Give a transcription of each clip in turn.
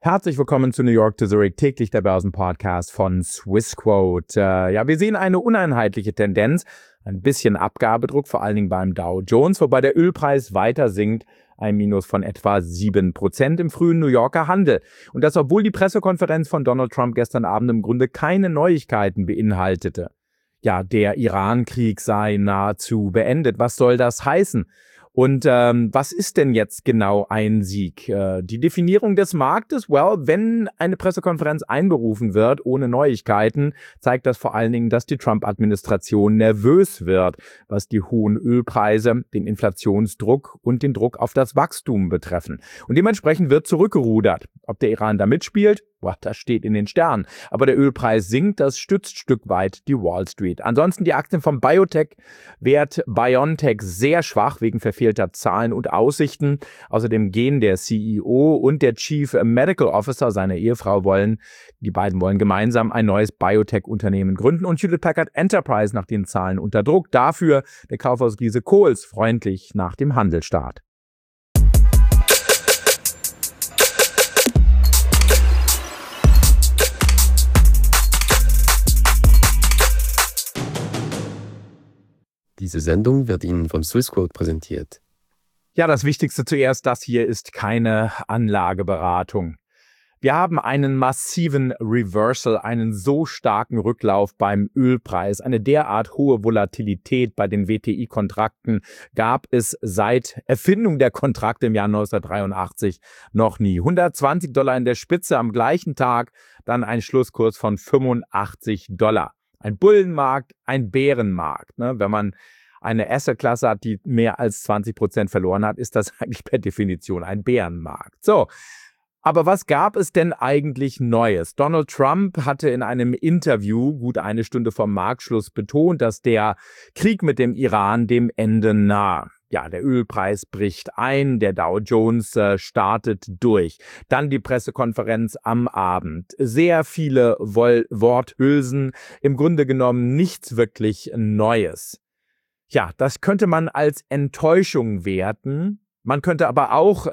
Herzlich willkommen zu New York to Zurich, täglich der Börsenpodcast von Swissquote. Wir sehen eine uneinheitliche Tendenz, ein bisschen Abgabedruck, vor allen Dingen beim Dow Jones, wobei der Ölpreis weiter sinkt, ein Minus von etwa 7% im frühen New Yorker Handel. Und das, obwohl die Pressekonferenz von Donald Trump gestern Abend im Grunde keine Neuigkeiten beinhaltete. Ja, der Iran-Krieg sei nahezu beendet. Was soll das heißen? Und was ist denn jetzt genau ein Sieg? Die Definierung des Marktes? Wenn eine Pressekonferenz einberufen wird ohne Neuigkeiten, zeigt das vor allen Dingen, dass die Trump-Administration nervös wird, was die hohen Ölpreise, den Inflationsdruck und den Druck auf das Wachstum betreffen. Und dementsprechend wird zurückgerudert. Ob der Iran da mitspielt? Das steht in den Sternen. Aber der Ölpreis sinkt, das stützt Stück weit die Wall Street. Ansonsten die Aktien vom Biotech-Wert BioNTech sehr schwach wegen verfehlter Zahlen und Aussichten. Außerdem gehen der CEO und der Chief Medical Officer, seine Ehefrau, die beiden wollen gemeinsam ein neues Biotech-Unternehmen gründen. Und Hewlett Packard Enterprise nach den Zahlen unter Druck. Dafür der Kaufhausriese Kohl's freundlich nach dem Handelsstart. Diese Sendung wird Ihnen von Swissquote präsentiert. Ja, das Wichtigste zuerst, das hier ist keine Anlageberatung. Wir haben einen massiven Reversal, einen so starken Rücklauf beim Ölpreis. Eine derart hohe Volatilität bei den WTI-Kontrakten gab es seit Erfindung der Kontrakte im Jahr 1983 noch nie. $120 in der Spitze am gleichen Tag, dann ein Schlusskurs von $85. Ein Bullenmarkt, ein Bärenmarkt. Wenn man eine Assetklasse hat, die mehr als 20% verloren hat, ist das eigentlich per Definition ein Bärenmarkt. So, aber was gab es denn eigentlich Neues? Donald Trump hatte in einem Interview gut eine Stunde vom Marktschluss betont, dass der Krieg mit dem Iran dem Ende nahe. Ja, der Ölpreis bricht ein, der Dow Jones startet durch. Dann die Pressekonferenz am Abend. Sehr viele Worthülsen, im Grunde genommen nichts wirklich Neues. Ja, das könnte man als Enttäuschung werten. Man könnte aber auch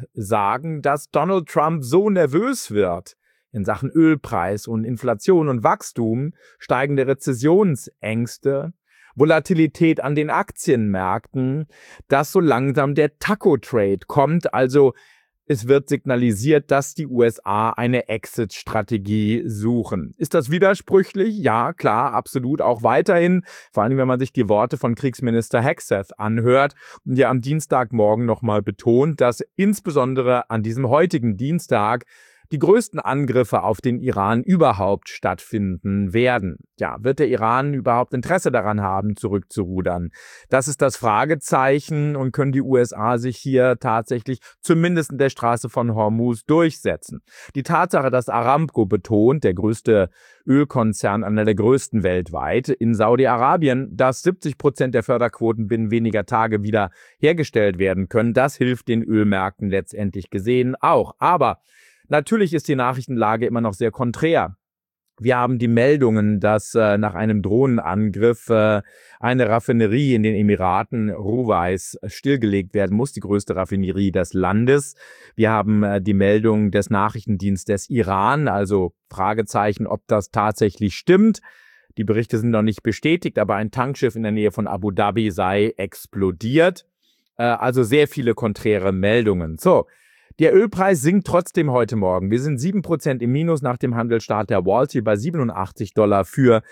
sagen, dass Donald Trump so nervös wird in Sachen Ölpreis und Inflation und Wachstum, steigende Rezessionsängste, Volatilität an den Aktienmärkten, dass so langsam der Taco-Trade kommt. Also es wird signalisiert, dass die USA eine Exit-Strategie suchen. Ist das widersprüchlich? Ja, klar, absolut, auch weiterhin. Vor allem, wenn man sich die Worte von Kriegsminister Hegseth anhört und ja am Dienstagmorgen nochmal betont, dass insbesondere an diesem heutigen Dienstag die größten Angriffe auf den Iran überhaupt stattfinden werden. Ja, wird der Iran überhaupt Interesse daran haben, zurückzurudern? Das ist das Fragezeichen, und können die USA sich hier tatsächlich zumindest in der Straße von Hormuz durchsetzen? Die Tatsache, dass Aramco betont, der größte Ölkonzern, einer der größten weltweit, in Saudi-Arabien, dass 70% der Förderquoten binnen weniger Tage wieder hergestellt werden können, das hilft den Ölmärkten letztendlich gesehen auch. Aber natürlich ist die Nachrichtenlage immer noch sehr konträr. Wir haben die Meldungen, dass nach einem Drohnenangriff eine Raffinerie in den Emiraten, Ruwais, stillgelegt werden muss, die größte Raffinerie des Landes. Wir haben die Meldung des Nachrichtendienstes des Iran, also Fragezeichen, ob das tatsächlich stimmt. Die Berichte sind noch nicht bestätigt, aber ein Tankschiff in der Nähe von Abu Dhabi sei explodiert. Also sehr viele konträre Meldungen. So. Der Ölpreis sinkt trotzdem heute Morgen. Wir sind 7% im Minus nach dem Handelsstart der Wall Street bei $87 für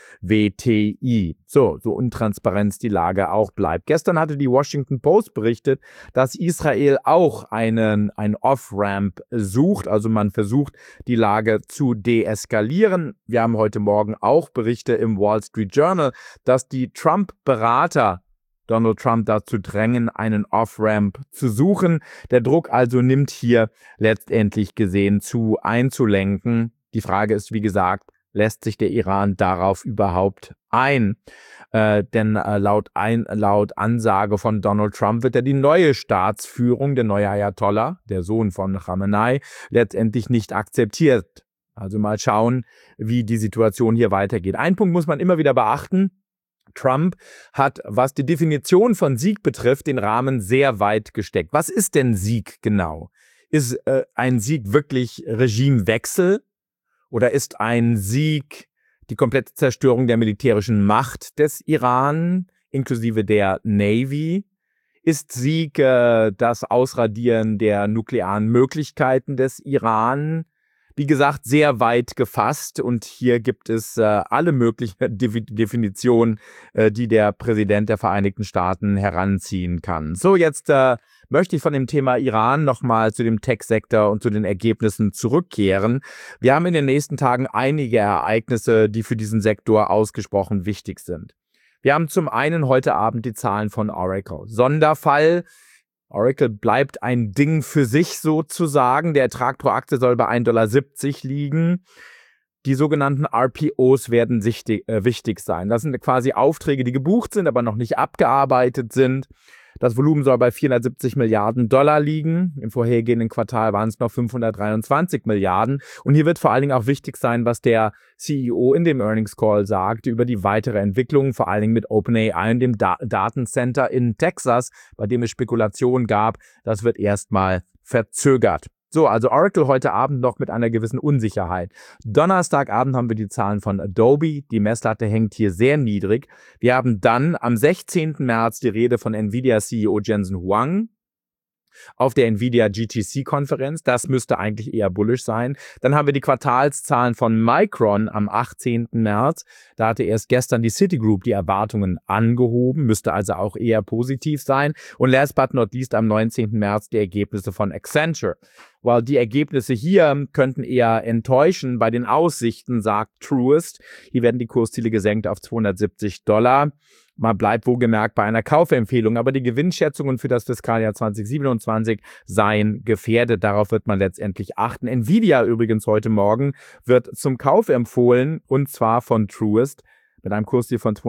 WTI. So untransparent die Lage auch bleibt. Gestern hatte die Washington Post berichtet, dass Israel auch ein Off-Ramp sucht. Also man versucht, die Lage zu deeskalieren. Wir haben heute Morgen auch Berichte im Wall Street Journal, dass die Trump-Berater Donald Trump dazu drängen, einen Off-Ramp zu suchen. Der Druck also nimmt hier letztendlich gesehen zu einzulenken. Die Frage ist, wie gesagt, lässt sich der Iran darauf überhaupt ein? Denn laut Ansage von Donald Trump wird die neue Staatsführung, der neue Ayatollah, der Sohn von Khamenei, letztendlich nicht akzeptiert. Also mal schauen, wie die Situation hier weitergeht. Ein Punkt muss man immer wieder beachten. Trump hat, was die Definition von Sieg betrifft, den Rahmen sehr weit gesteckt. Was ist denn Sieg genau? Ist ein Sieg wirklich Regimewechsel oder ist ein Sieg die komplette Zerstörung der militärischen Macht des Iran, inklusive der Navy? Ist Sieg das Ausradieren der nuklearen Möglichkeiten des Iran? Wie gesagt, sehr weit gefasst und hier gibt es alle möglichen Definitionen, die der Präsident der Vereinigten Staaten heranziehen kann. So, jetzt möchte ich von dem Thema Iran nochmal zu dem Tech-Sektor und zu den Ergebnissen zurückkehren. Wir haben in den nächsten Tagen einige Ereignisse, die für diesen Sektor ausgesprochen wichtig sind. Wir haben zum einen heute Abend die Zahlen von Oracle. Sonderfall. Oracle bleibt ein Ding für sich sozusagen. Der Ertrag pro Aktie soll bei 1,70 $ liegen. Die sogenannten RPOs werden wichtig sein. Das sind quasi Aufträge, die gebucht sind, aber noch nicht abgearbeitet sind. Das Volumen soll bei 470 Milliarden $ liegen. Im vorhergehenden Quartal waren es noch 523 Milliarden. Und hier wird vor allen Dingen auch wichtig sein, was der CEO in dem Earnings Call sagte über die weitere Entwicklung, vor allen Dingen mit OpenAI und dem Datencenter in Texas, bei dem es Spekulationen gab. Das wird erstmal verzögert. So, also Oracle heute Abend noch mit einer gewissen Unsicherheit. Donnerstagabend haben wir die Zahlen von Adobe. Die Messlatte hängt hier sehr niedrig. Wir haben dann am 16. März die Rede von Nvidia-CEO Jensen Huang auf der Nvidia GTC-Konferenz. Das müsste eigentlich eher bullish sein. Dann haben wir die Quartalszahlen von Micron am 18. März. Da hatte erst gestern die Citigroup die Erwartungen angehoben, müsste also auch eher positiv sein. Und last but not least am 19. März die Ergebnisse von Accenture. Weil die Ergebnisse hier könnten eher enttäuschen bei den Aussichten, sagt Truist. Hier werden die Kursziele gesenkt auf $270. Man bleibt wohlgemerkt bei einer Kaufempfehlung, aber die Gewinnschätzungen für das Fiskaljahr 2027 seien gefährdet. Darauf wird man letztendlich achten. Nvidia übrigens heute Morgen wird zum Kauf empfohlen und zwar von Truist mit einem Kursziel von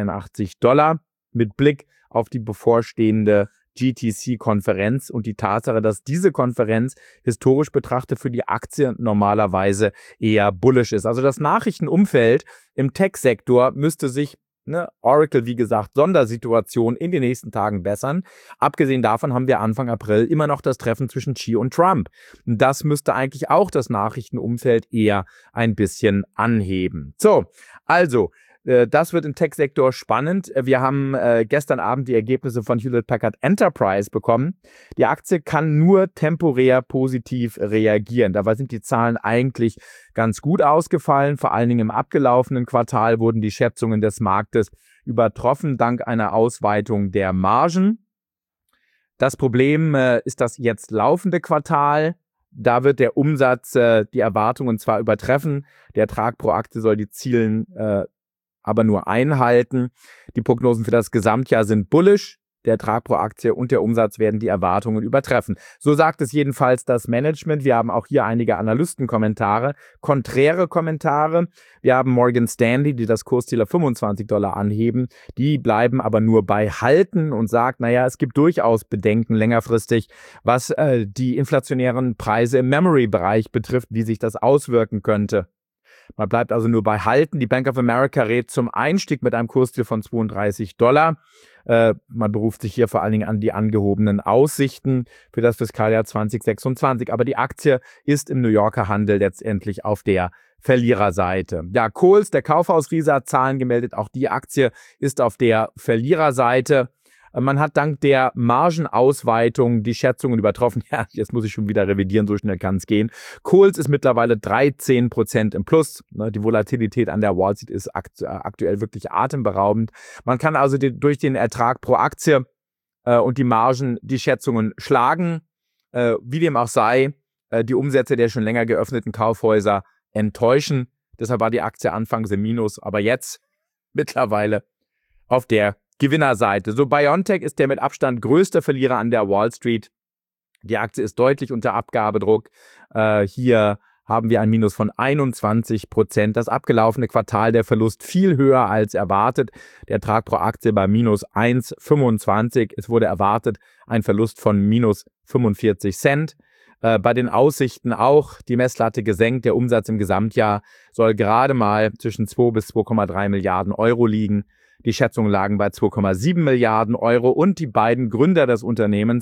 $283 mit Blick auf die bevorstehende GTC-Konferenz und die Tatsache, dass diese Konferenz historisch betrachtet für die Aktie normalerweise eher bullish ist. Also das Nachrichtenumfeld im Tech-Sektor müsste sich Oracle, wie gesagt, Sondersituation in den nächsten Tagen bessern. Abgesehen davon haben wir Anfang April immer noch das Treffen zwischen Xi und Trump. Das müsste eigentlich auch das Nachrichtenumfeld eher ein bisschen anheben. So, also das wird im Tech-Sektor spannend. Wir haben gestern Abend die Ergebnisse von Hewlett-Packard Enterprise bekommen. Die Aktie kann nur temporär positiv reagieren. Dabei sind die Zahlen eigentlich ganz gut ausgefallen. Vor allen Dingen im abgelaufenen Quartal wurden die Schätzungen des Marktes übertroffen, dank einer Ausweitung der Margen. Das Problem ist das jetzt laufende Quartal. Da wird der Umsatz die Erwartungen zwar übertreffen. Der Ertrag pro Aktie soll die Zielen aber nur einhalten. Die Prognosen für das Gesamtjahr sind bullish. Der Ertrag pro Aktie und der Umsatz werden die Erwartungen übertreffen. So sagt es jedenfalls das Management. Wir haben auch hier einige Analystenkommentare, konträre Kommentare. Wir haben Morgan Stanley, die das Kursziel auf $25 anheben. Die bleiben aber nur bei Halten und sagt, naja, es gibt durchaus Bedenken längerfristig, was die inflationären Preise im Memory-Bereich betrifft, wie sich das auswirken könnte. Man bleibt also nur bei Halten. Die Bank of America rät zum Einstieg mit einem Kursziel von $32. Man beruft sich hier vor allen Dingen an die angehobenen Aussichten für das Fiskaljahr 2026. Aber die Aktie ist im New Yorker Handel letztendlich auf der Verliererseite. Ja, Kohl's, der Kaufhausriese, hat Zahlen gemeldet. Auch die Aktie ist auf der Verliererseite. Man hat dank der Margenausweitung die Schätzungen übertroffen. Ja, jetzt muss ich schon wieder revidieren, so schnell kann es gehen. Kohl's ist mittlerweile 13% im Plus. Die Volatilität an der Wall Street ist aktuell wirklich atemberaubend. Man kann also durch den Ertrag pro Aktie und die Margen die Schätzungen schlagen. Wie dem auch sei, die Umsätze der schon länger geöffneten Kaufhäuser enttäuschen. Deshalb war die Aktie anfangs im Minus, aber jetzt mittlerweile auf der Gewinnerseite. So, BioNTech ist der mit Abstand größte Verlierer an der Wall Street. Die Aktie ist deutlich unter Abgabedruck. Hier haben wir ein Minus von 21%. Das abgelaufene Quartal, der Verlust viel höher als erwartet. Der Ertrag pro Aktie bei minus 1,25. Es wurde erwartet ein Verlust von minus 45 Cent. Bei den Aussichten auch die Messlatte gesenkt. Der Umsatz im Gesamtjahr soll gerade mal zwischen 2 bis 2,3 Milliarden Euro liegen. Die Schätzungen lagen bei 2,7 Milliarden Euro und die beiden Gründer des Unternehmens,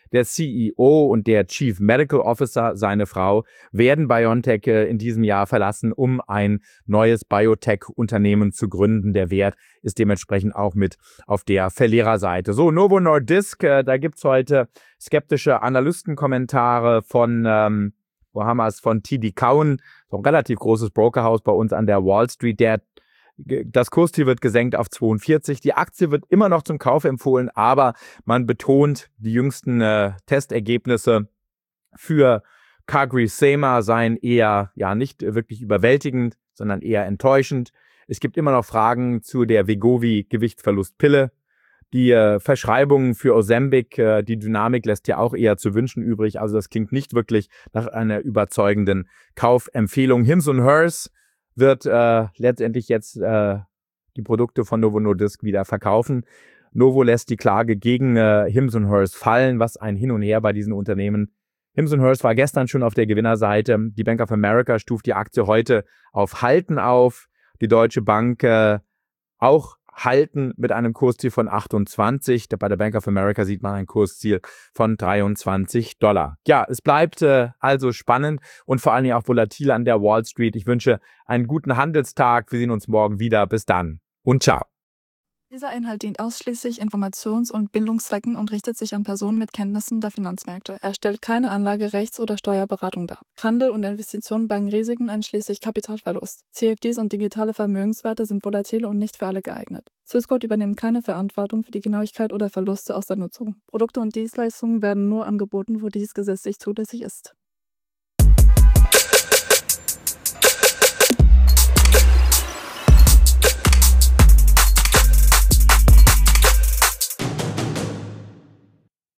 Der CEO und der Chief Medical Officer, seine Frau, werden BioNTech in diesem Jahr verlassen, um ein neues Biotech-Unternehmen zu gründen. Der Wert ist dementsprechend auch mit auf der Verliererseite. So, Novo Nordisk, da gibt's heute skeptische Analystenkommentare von wo haben wir es, von TD Cowen, so ein relativ großes Brokerhaus bei uns an der Wall Street. Das Kursziel wird gesenkt auf 42. Die Aktie wird immer noch zum Kauf empfohlen, aber man betont, die jüngsten Testergebnisse für CagriSema seien eher nicht wirklich überwältigend, sondern eher enttäuschend. Es gibt immer noch Fragen zu der Wegovy-Gewichtsverlustpille. Die Verschreibungen für Ozempic, die Dynamik lässt ja auch eher zu wünschen übrig. Also das klingt nicht wirklich nach einer überzeugenden Kaufempfehlung. Hims & Hers wird letztendlich jetzt die Produkte von Novo Nordisk wieder verkaufen. Novo lässt die Klage gegen Hims & Hers fallen, was ein Hin und Her bei diesen Unternehmen. Hims & Hers war gestern schon auf der Gewinnerseite. Die Bank of America stuft die Aktie heute auf Halten auf. Die Deutsche Bank auch halten mit einem Kursziel von 28. Bei der Bank of America sieht man ein Kursziel von $23. Ja, es bleibt also spannend und vor allen Dingen auch volatil an der Wall Street. Ich wünsche einen guten Handelstag. Wir sehen uns morgen wieder. Bis dann und ciao. Dieser Inhalt dient ausschließlich Informations- und Bildungszwecken und richtet sich an Personen mit Kenntnissen der Finanzmärkte. Er stellt keine Anlage-, Rechts- oder Steuerberatung dar. Handel und Investitionen bergen Risiken einschließlich Kapitalverlust. CFDs und digitale Vermögenswerte sind volatil und nicht für alle geeignet. Swissquote übernimmt keine Verantwortung für die Genauigkeit oder Verluste aus der Nutzung. Produkte und Dienstleistungen werden nur angeboten, wo dies gesetzlich zulässig ist.